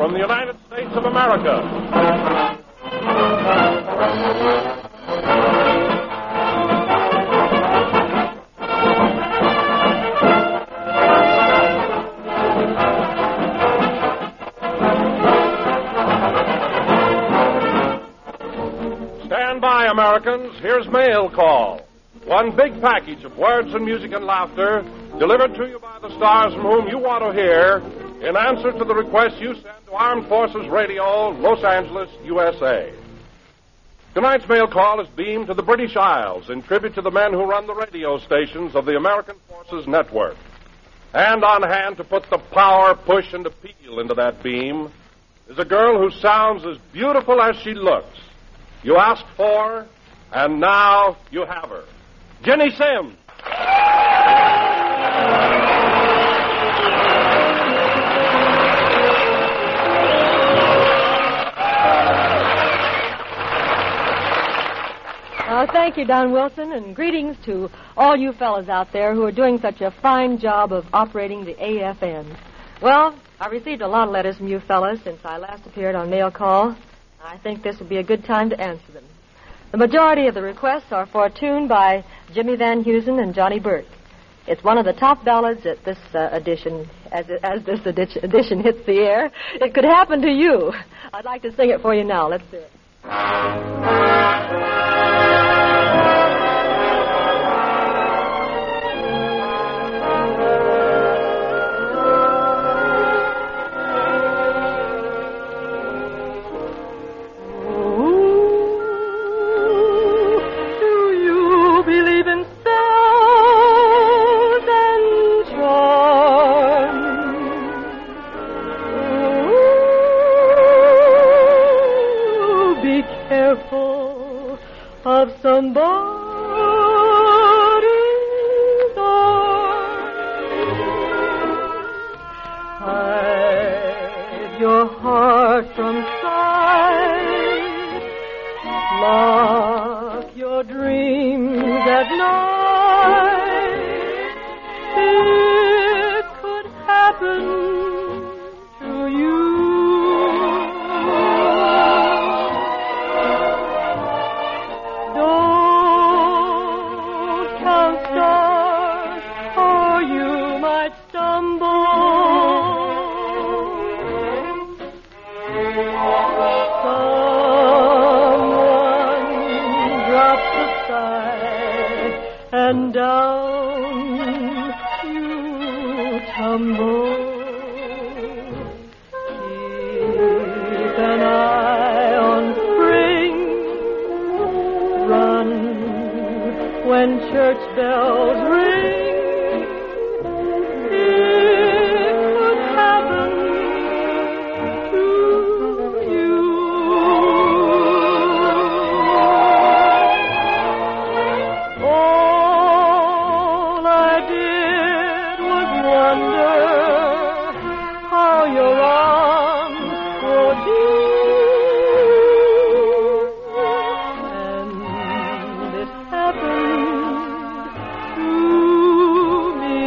from the United States of America. Stand by, Americans. Here's Mail Call. One big package of words and music and laughter delivered to you by the stars from whom you want to hear in answer to the request you send to Armed Forces Radio, Los Angeles, USA. Tonight's Mail Call is beamed to the British Isles in tribute to the men who run the radio stations of the American Forces Network. And on hand to put the power, push, and appeal into that beam is a girl who sounds as beautiful as she looks. You asked for, and now you have her. Ginny Simms. Thank you, Don Wilson, and greetings to all you fellas out there who are doing such a fine job of operating the AFN. Well, I received a lot of letters from you fellas since I last appeared on Mail Call. I think this would be a good time to answer them. The majority of the requests are for a tune by Jimmy Van Heusen and Johnny Burke. It's one of the top ballads at this edition. As this edition hits the air, it could happen to you. I'd like to sing it for you now. Let's do it. Of somebody's arms. Hide your heart from sight. Lock your dreams at night. It could happen to you. And down you tumble. Keep an eye on spring. Run when church bells ring. It could happen to you. Your arms grow deep, and it happened to me.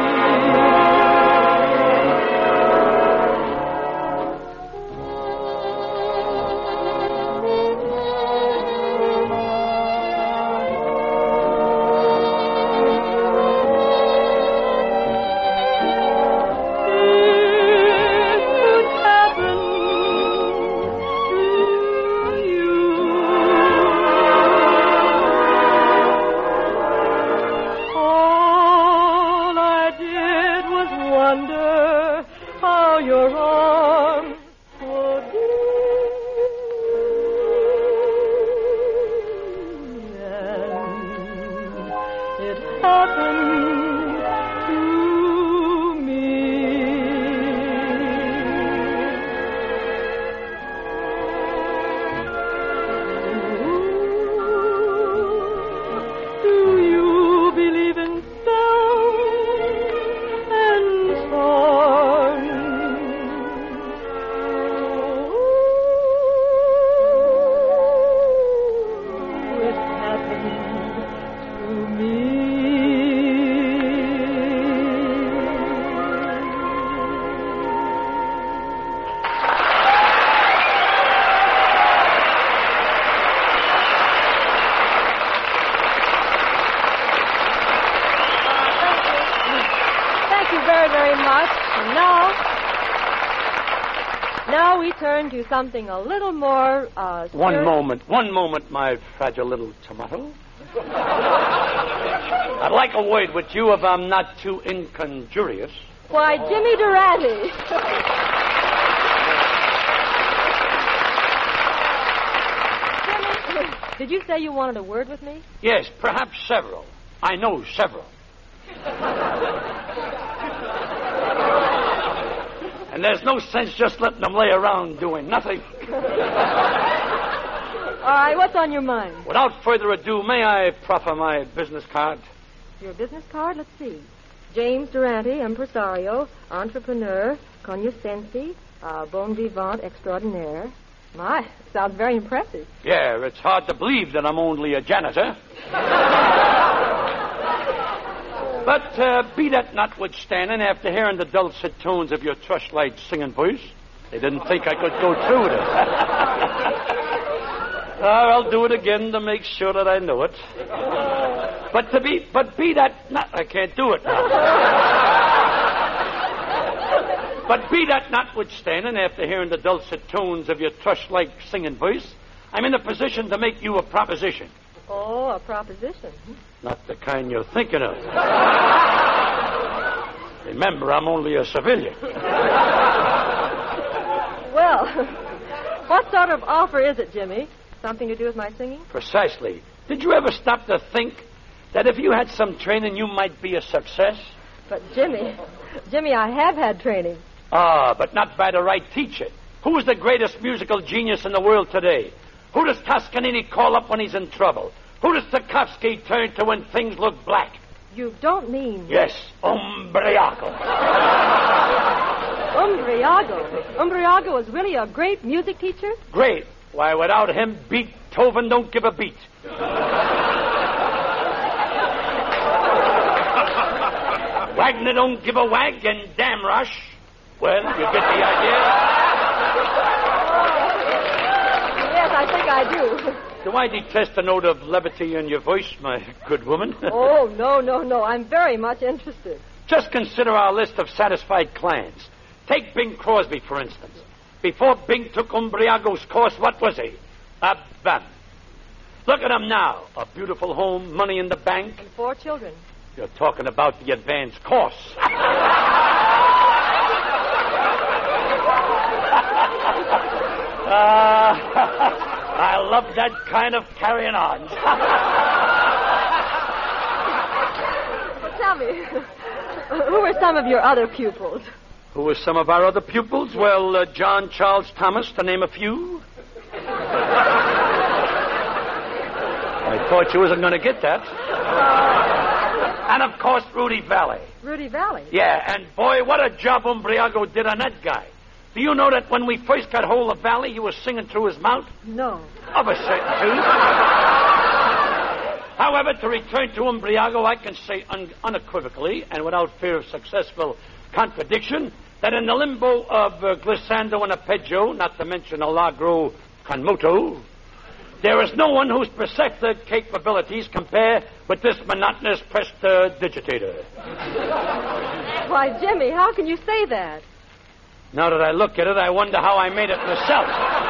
Wonder how your arms would be, and it happened to me. Do you believe in to me? very, very much. And now we turn to something a little more, One moment, my fragile little tomato. I'd like a word with you if I'm not too inconjurious. Why, Jimmy Durante. Jimmy, did you say you wanted a word with me? Yes, perhaps several. I know several. And there's no sense just letting them lay around doing nothing. All right, what's on your mind? Without further ado, may I proffer my business card? Your business card? Let's see. James Durante, impresario, entrepreneur, cognoscensi, bon vivant extraordinaire. My, sounds very impressive. Yeah, it's hard to believe that I'm only a janitor. But be that notwithstanding, after hearing the dulcet tones of your Thrushlight singing voice, they didn't think I could go through with it. I'll do it again to make sure that I know it. I can't do it now. But be that notwithstanding, after hearing the dulcet tones of your thrush-like singing voice, I'm in a position to make you a proposition. Oh, a proposition. Not the kind you're thinking of. Remember, I'm only a civilian. Well, what sort of offer is it, Jimmy? Something to do with my singing? Precisely. Did you ever stop to think that if you had some training, you might be a success? But, Jimmy, I have had training. Ah, but not by the right teacher. Who is the greatest musical genius in the world today? Who does Toscanini call up when he's in trouble? Who does Tchaikovsky turn to when things look black? You don't mean... Yes, Umbriago. Umbriago? Umbriago is really a great music teacher? Great. Why, without him, Beethoven don't give a beat. Wagner don't give a wag, and damn rush. Well, you get the idea? Yes, I think I do. Do I detest a note of levity in your voice, my good woman? Oh, no. I'm very much interested. Just consider our list of satisfied clients. Take Bing Crosby, for instance. Before Bing took Umbriago's course, what was he? A bum. Look at him now. A beautiful home, money in the bank. And 4 children. You're talking about the advanced course. I love that kind of carrying on. Well, tell me, who were some of your other pupils? Who were some of our other pupils? Well, John Charles Thomas, to name a few. I thought you wasn't going to get that. And, of course, Rudy Valley. Rudy Valley? Yeah, and, boy, what a job Umbriago did on that guy. Do you know that when we first got hold of Valley, he was singing through his mouth? No. Of a certain tune. However, to return to Umbriago, I can say unequivocally, and without fear of successful contradiction, that in the limbo of glissando and arpeggio, not to mention allegro con moto, there is no one whose perceptive capabilities compare with this monotonous prestidigitator. Why, Jimmy, how can you say that? Now that I look at it, I wonder how I made it myself.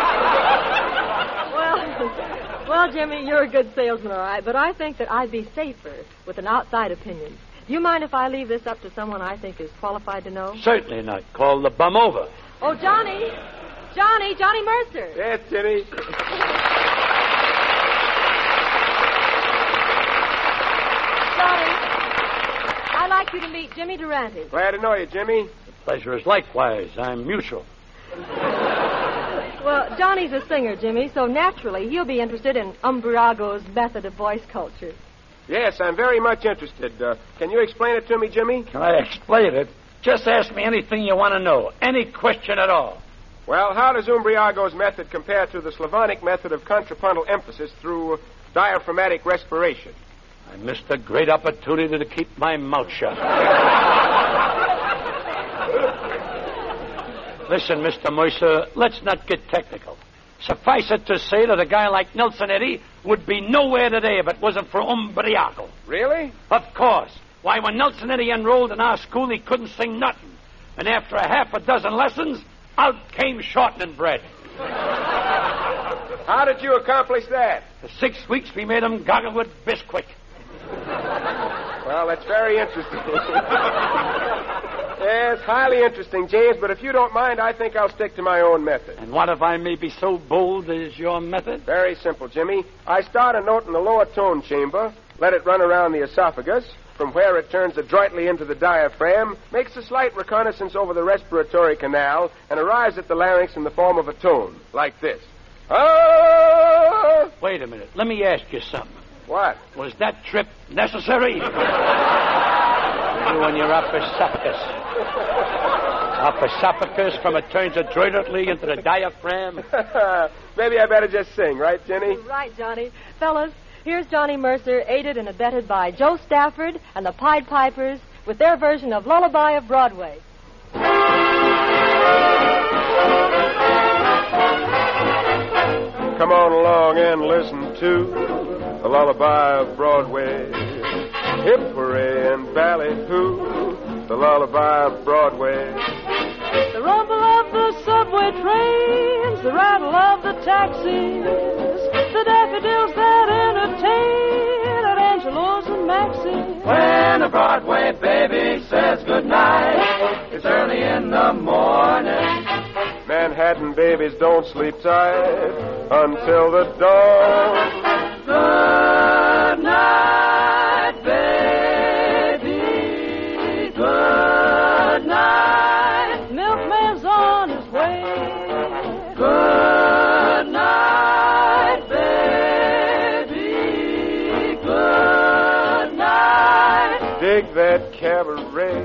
Well, Jimmy, you're a good salesman, all right, but I think that I'd be safer with an outside opinion. Do you mind if I leave this up to someone I think is qualified to know? Certainly not. Call the bum over. Oh, Johnny Mercer. Yes, Jimmy. Johnny, I'd like you to meet Jimmy Durante. Glad to know you, Jimmy. The pleasure is likewise. I'm mutual. Well, Johnny's a singer, Jimmy, so naturally he'll be interested in Umbriago's method of voice culture. Yes, I'm very much interested. Can you explain it to me, Jimmy? Can I explain it? Just ask me anything you want to know. Any question at all. Well, how does Umbriago's method compare to the Slavonic method of contrapuntal emphasis through diaphragmatic respiration? I missed a great opportunity to keep my mouth shut. Listen, Mr. Mercer, let's not get technical. Suffice it to say that a guy like Nelson Eddy would be nowhere today if it wasn't for Umbriago. Really? Of course. Why, when Nelson Eddy enrolled in our school, he couldn't sing nothing. And after a half a dozen lessons, out came shortening bread. How did you accomplish that? For 6 weeks, we made him goggle with Bisquick. Well, that's very interesting. Yes, highly interesting, James, but if you don't mind, I think I'll stick to my own method. And what if I may be so bold as your method? Very simple, Jimmy. I start a note in the lower tone chamber, let it run around the esophagus, from where it turns adroitly into the diaphragm, makes a slight reconnaissance over the respiratory canal, and arrives at the larynx in the form of a tone, like this. Ah! Wait a minute. Let me ask you something. What? Was that trip necessary? You and your esophagus. Esophagus from it turns adroitly into the diaphragm. Maybe I better just sing, right, Jenny? Right, Johnny. Fellas, here's Johnny Mercer, aided and abetted by Joe Stafford and the Pied Pipers with their version of Lullaby of Broadway. Come on along and listen to the Lullaby of Broadway. Hip hooray and ballyhoo, the Lullaby of Broadway. The rumble of the subway trains, the rattle of the taxis, the daffodils that entertain at Angelo's and Maxie's. When a Broadway baby says goodnight, it's early in the morning. Manhattan babies don't sleep tight until the dawn. Good night, baby. Good night. Milkman's on his way. Good night, baby. Good night. Dig that cabaret.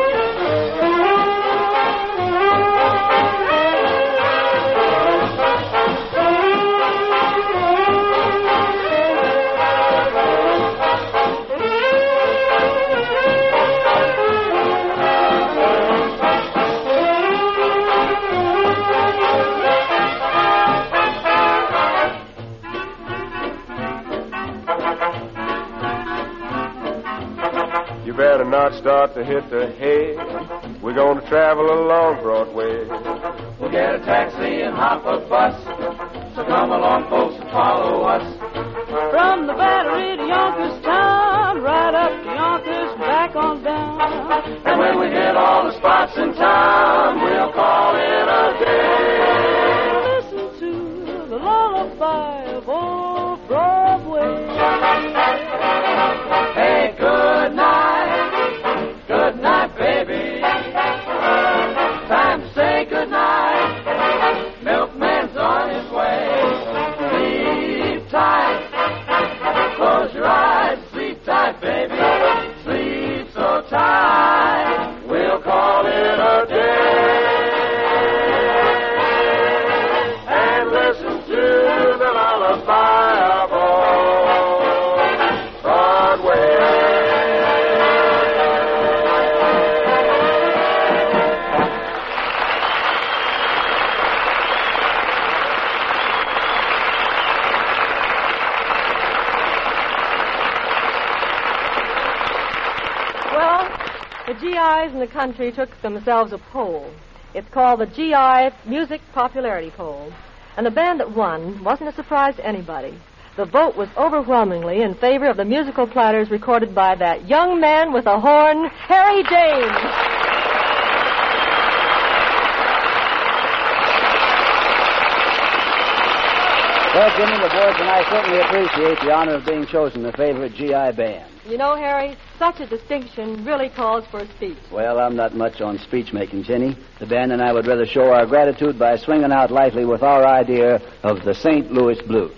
You better not start to hit the hay. We're going to travel along Broadway. We'll get a taxi and hop a bus. So come along, folks, and follow us. From the Battery to Yonkers-town, right up to Yonkers and back on down. And when we hit all the spots in town, we'll call it a day. Listen to the lullaby of old Broadway. Hey, good night. Good night, baby. Time to say good night. Milkman's on his way. Sleep tight. Close your eyes. Sleep tight, baby. Sleep so tight. We'll call it a day. And listen to the lullaby of old Broadway. Well, the GIs in the country took themselves a poll. It's called the GI Music Popularity Poll. And the band that won wasn't a surprise to anybody. The vote was overwhelmingly in favor of the musical platters recorded by that young man with a horn, Harry James. Well, Jimmy, the boys and I certainly appreciate the honor of being chosen the favorite GI band. You know, Harry, such a distinction really calls for a speech. Well, I'm not much on speech-making, Jenny. The band and I would rather show our gratitude by swinging out lightly with our idea of the St. Louis Blues.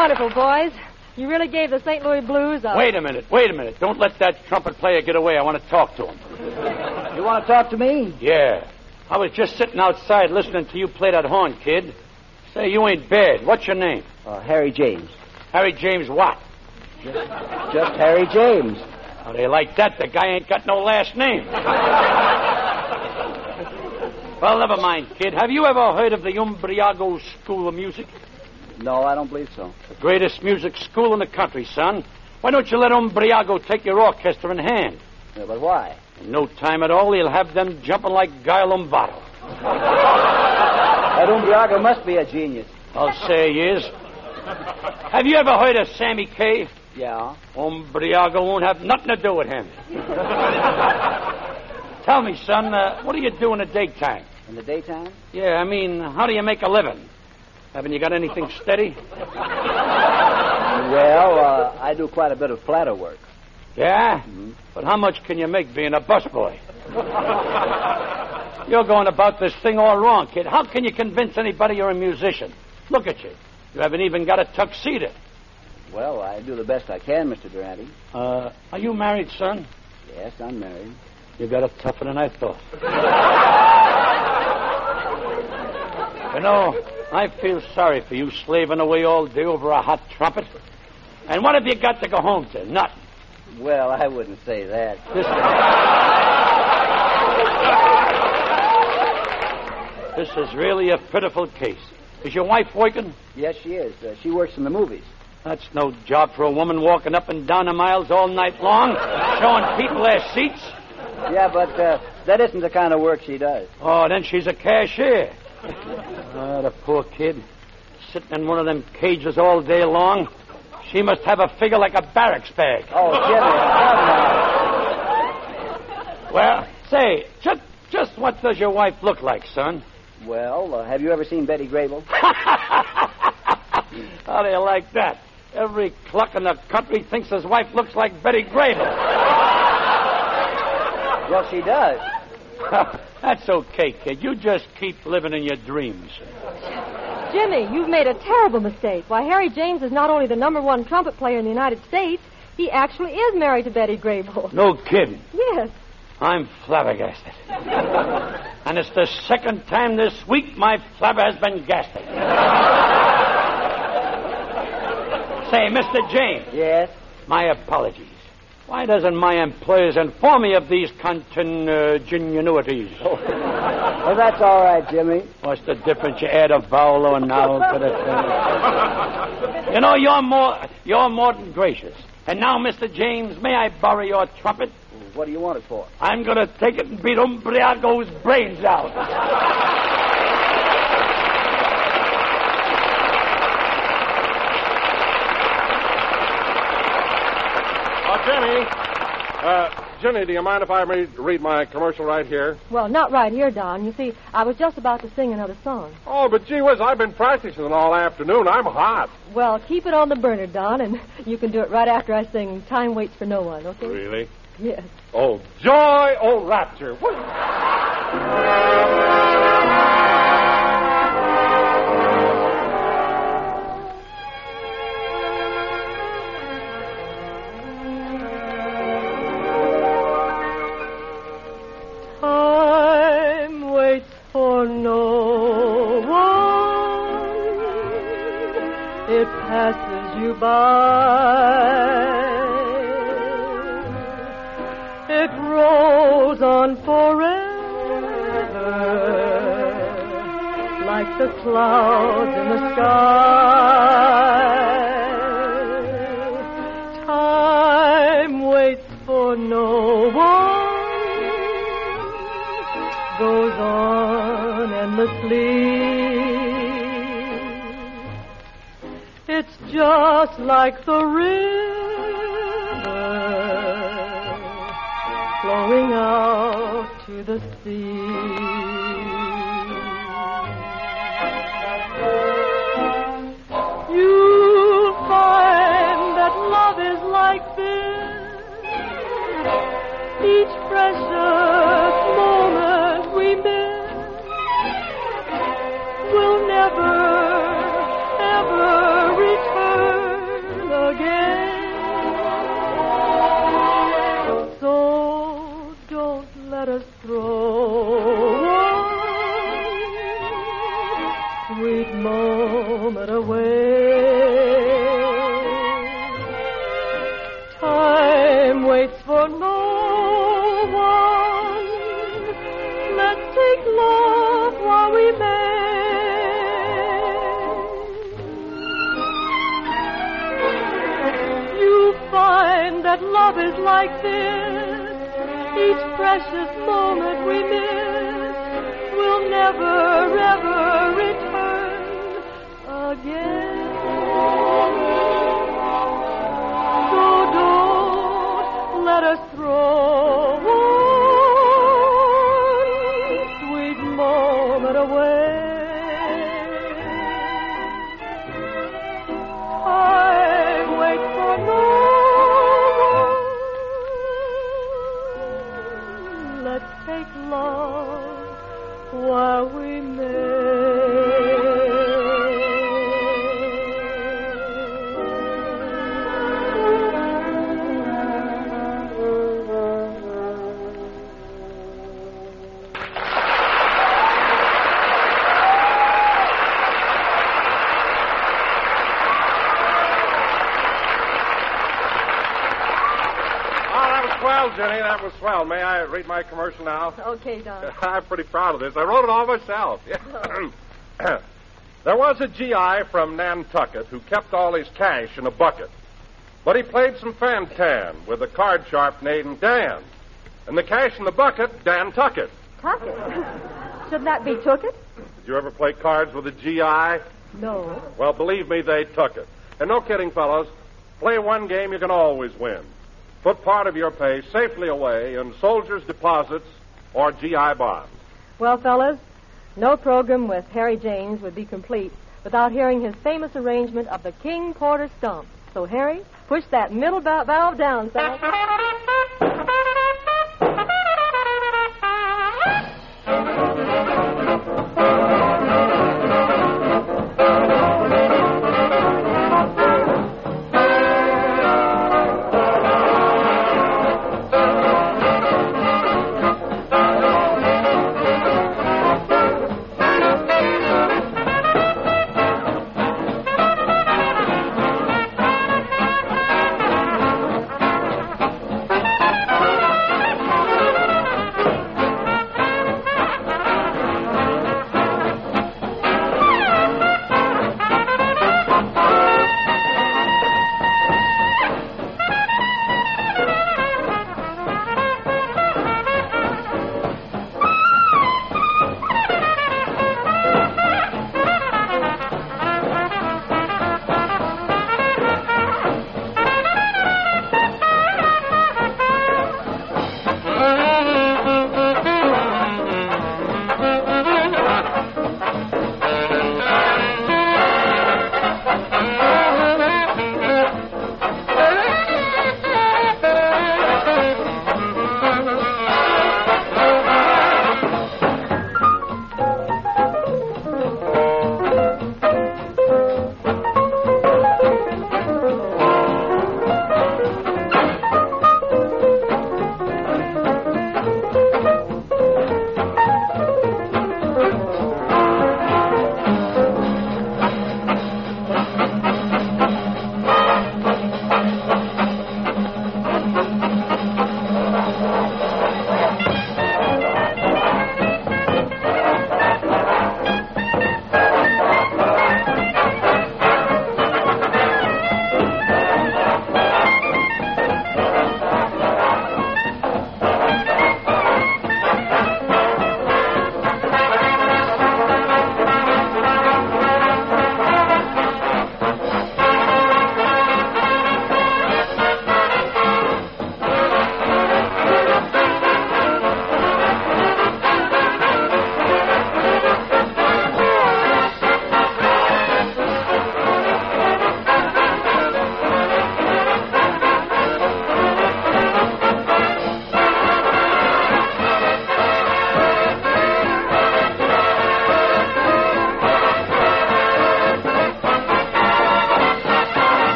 wonderful, boys. You really gave the St. Louis Blues a... Wait a minute. Don't let that trumpet player get away. I want to talk to him. You want to talk to me? Yeah. I was just sitting outside listening to you play that horn, kid. Say, you ain't bad. What's your name? Harry James. Harry James what? Just Harry James. How they like that? The guy ain't got no last name. Well, never mind, kid. Have you ever heard of the Umbriago School of Music? No, I don't believe so. The greatest music school in the country, son. Why don't you let Umbriago take your orchestra in hand? Yeah, but why? In no time at all, he'll have them jumping like Guy Lombardo. That Umbriago must be a genius. I'll say he is. Have you ever heard of Sammy Kaye? Yeah. Umbriago won't have nothing to do with him. Tell me, son, what do you do in the daytime? In the daytime? Yeah, I mean, how do you make a living? Haven't you got anything steady? Well, I do quite a bit of platter work. Yeah? Mm-hmm. But how much can you make being a busboy? You're going about this thing all wrong, kid. How can you convince anybody you're a musician? Look at you. You haven't even got a tuxedo. Well, I do the best I can, Mr. Durante. Are you married, son? Yes, I'm married. You got it tougher than I thought. You know, I feel sorry for you slaving away all day over a hot trumpet. And what have you got to go home to? Nothing. Well, I wouldn't say that. This is really a pitiful case. Is your wife working? Yes, she is. She works in the movies. That's no job for a woman walking up and down the miles all night long, showing people their seats. Yeah, but that isn't the kind of work she does. Oh, then she's a cashier. Oh, the poor kid. Sitting in one of them cages all day long. She must have a figure like a barracks bag. Oh, Jimmy, come Well, say, just what does your wife look like, son? Well, have you ever seen Betty Grable? How do you like that? Every cluck in the country thinks his wife looks like Betty Grable. Well, she does. That's okay, kid. You just keep living in your dreams. Jimmy, you've made a terrible mistake. Why, Harry James is not only the #1 trumpet player in the United States, he actually is married to Betty Grable. No kidding. Yes. I'm flabbergasted. And it's the second time this week my flabber has been gasted. Say, Mr. James. Yes? My apologies. Why doesn't my employers inform me of these contingencies? Well, that's all right, Jimmy. What's the difference? You add a vowel or a noun to the thing. You know, you're more than gracious. And now, Mr. James, may I borrow your trumpet? What do you want it for? I'm going to take it and beat Umbriago's brains out. Jenny, do you mind if I read my commercial right here? Well, not right here, Don. You see, I was just about to sing another song. Oh, but gee whiz, I've been practicing all afternoon. I'm hot. Well, keep it on the burner, Don, and you can do it right after I sing Time Waits for No One, okay? Really? Yes. Oh, joy, oh, rapture. Time waits for no one. It passes you by. It rolls on forever, like the clouds in the sky. Time waits for no one, goes on endlessly. It's just like the river flowing out to the sea. You'll find that love is like this. Each precious moment we miss will never, ever return. let us throw one sweet moment away. Time waits for no one. Let's take love while we may. You find that love is like this. Each precious moment we miss will never, ever return again. So don't let us throw one sweet moment away. I wait for no one. Let's take love while we Jenny, that was swell. May I read my commercial now? Okay, Don. I'm pretty proud of this. I wrote it all myself. There was a GI from Nantucket who kept all his cash in a bucket. But he played some fan-tan with a card sharp named Dan. And the cash in the bucket, Dan took it. Tuck it? Shouldn't that be took it? Did you ever play cards with a GI? No. Well, believe me, they took it. And no kidding, fellows. Play one game you can always win. Put part of your pay safely away in soldiers' deposits or GI bonds. Well, fellas, no program with Harry James would be complete without hearing his famous arrangement of the King Porter Stomp. So, Harry, push that middle valve down, son.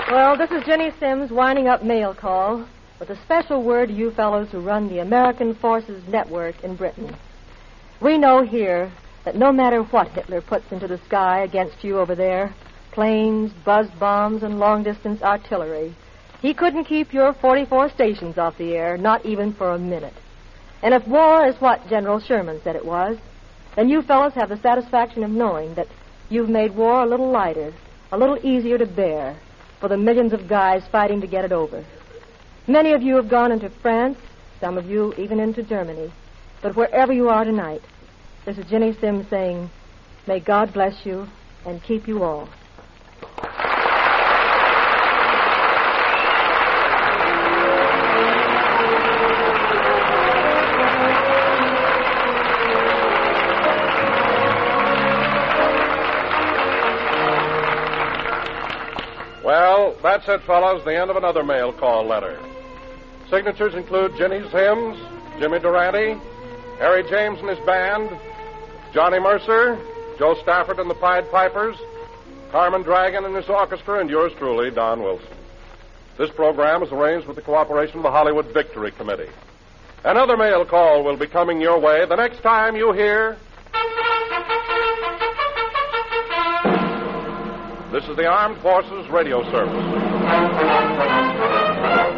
Well, this is Jenny Sims winding up Mail Call with a special word to you fellows who run the American Forces Network in Britain. We know here that no matter what Hitler puts into the sky against you over there, planes, buzz bombs, and long-distance artillery, he couldn't keep your 44 stations off the air, not even for a minute. And if war is what General Sherman said it was, then you fellows have the satisfaction of knowing that you've made war a little lighter, a little easier to bear for the millions of guys fighting to get it over. Many of you have gone into France, some of you even into Germany. But wherever you are tonight, this is Jenny Sims saying, may God bless you and keep you all. Well, that's it, fellas. The end of another mail call letter. Signatures include Jenny Sims, Jimmy Durante, Harry James and his band, Johnny Mercer, Joe Stafford and the Pied Pipers, Carmen Dragon and his orchestra, and yours truly, Don Wilson. This program is arranged with the cooperation of the Hollywood Victory Committee. Another mail call will be coming your way the next time you hear... This is the Armed Forces Radio Service.